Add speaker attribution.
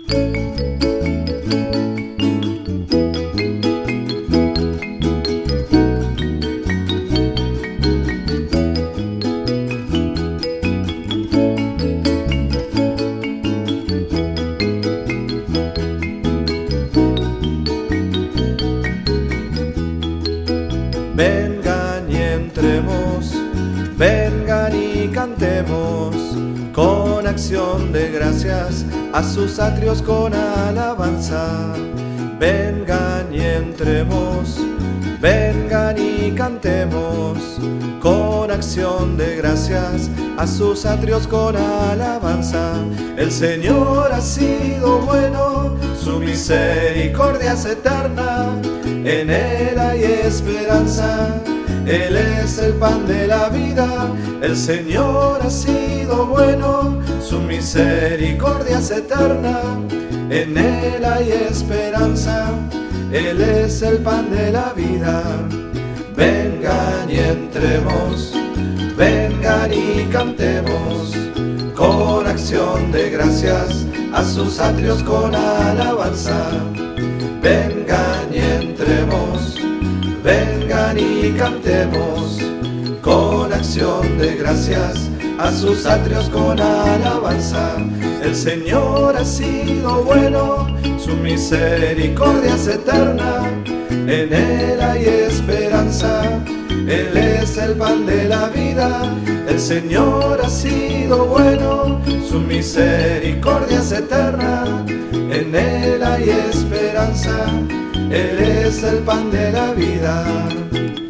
Speaker 1: Vengan y entremos, vengan y cantemos, con acción de gracias a sus atrios con alabanza. Vengan y entremos, vengan y cantemos, con acción de gracias a sus atrios con alabanza. El Señor ha sido bueno, su misericordia es eterna, en Él hay esperanza, Él es el pan de la vida. El Señor ha sido bueno, su misericordia es eterna, en Él hay esperanza, Él es el pan de la vida. Vengan y entremos, vengan y cantemos, con acción de gracias a sus atrios con alabanza. Vengan y entremos, vengan y cantemos, con acción de gracias a sus atrios con alabanza. El Señor ha sido bueno, su misericordia es eterna, en Él hay esperanza, Él es el pan de la vida. El Señor ha sido bueno, su misericordia es eterna, en Él hay esperanza, Él es el pan de la vida.